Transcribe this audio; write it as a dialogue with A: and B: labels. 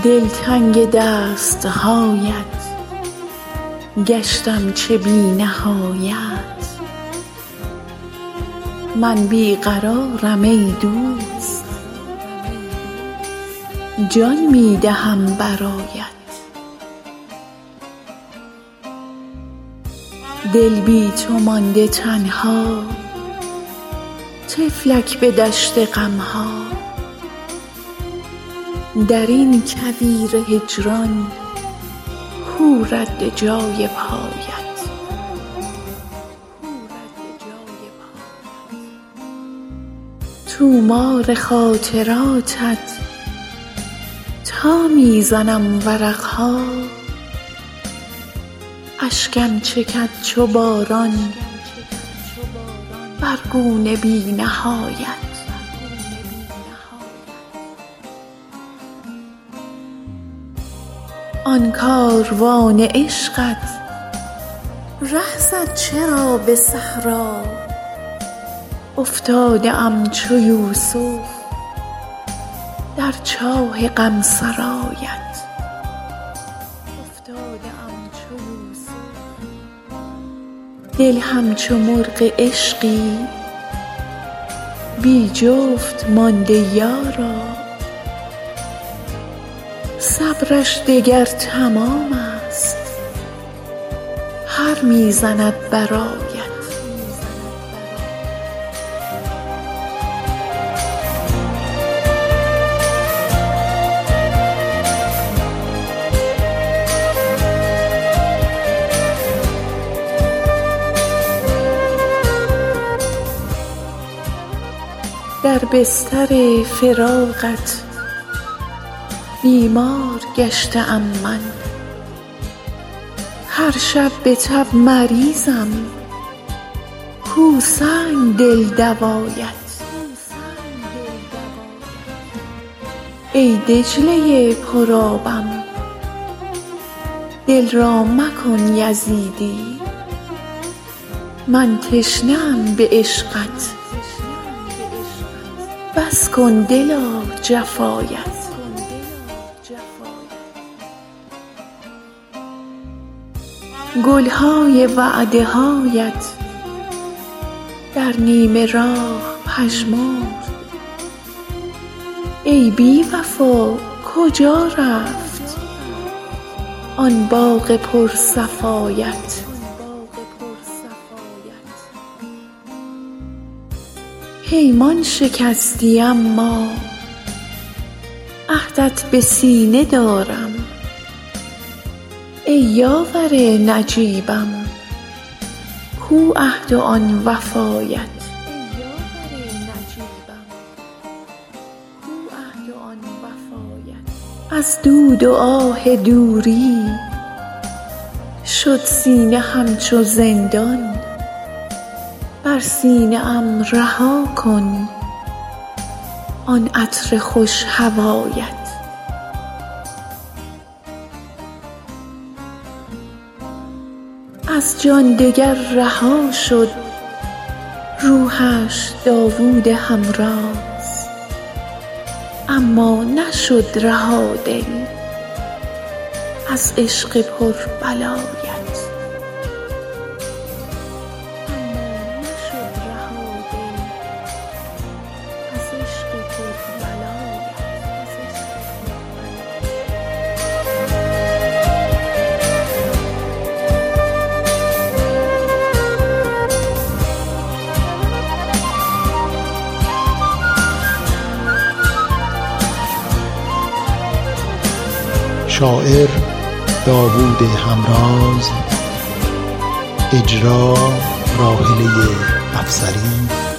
A: دلتنگ دستهایت گشتم چه بی نهایت. من بیقرارم ای دوست، جان می دهم برایت. دل بی تو مانده تنها، طفلک به دشت غمها. در این کویر هجران کو رد جای پایت. طومار خاطراتت تا می زنم ورقها. اشکم چکد چو باران بر گونه بی نهایت. آن کاروان عشقت ره زد چرا به صحرا. افتاده ام چو یوسف در چاه غم سرایت. دل همچو مرغ عشقی بی جفت مانده یارا. صبرش دگر تمام است، پر می زند برایت. در بستر فراقت بیمار گشته ام من. هر شب به تب مریضم، کو سنگ دل دوایت. ای دجله پرآبم، دل را مکن یزیدی. من تشنه ام به عشقت، بس کن دلا جفایت. گلهای وعده هایت در نیمه راه پژمرد. ای بی وفا کجا رفت آن باغ پرصفایت. پیمان شکستی اما عهدت به سینه دارم. ای یاور نجیبم، کو عهد و آن وفایت. از دود و آه دوری شد سینه همچو زندان. بر سینه ام رها کن آن عطر خوش هوایت. از جان دگر رها شد روحش داوود همراز. اما نشد رها دل از عشق پر بلایت.
B: شاعر داوود همراز، اجرا راحله افسری.